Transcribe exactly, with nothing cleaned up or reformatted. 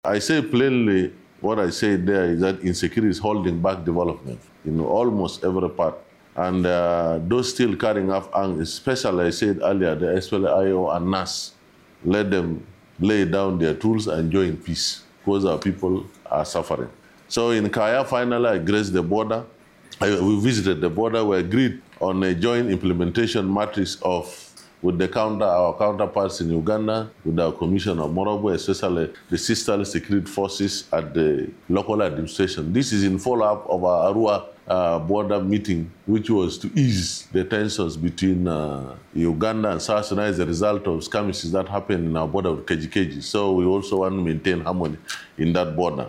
I say plainly, what I say there is that insecurity is holding back development in almost every part. And uh, those still carrying out arms, especially I said earlier, the S P L I O and N A S, let them lay down their tools and join peace because our people are suffering. So in Kaya, finally, I graced the border. I, we visited the border. We agreed on a joint implementation matrix of with the counter, our counterparts in Uganda, with our Commission of Morobo, especially the sister security forces at the local administration. This is in follow-up of our Arua uh, border meeting, which was to ease the tensions between uh, Uganda and South Sudan as a result of skirmishes that happened in our border with Kejikeji. So we also want to maintain harmony in that border.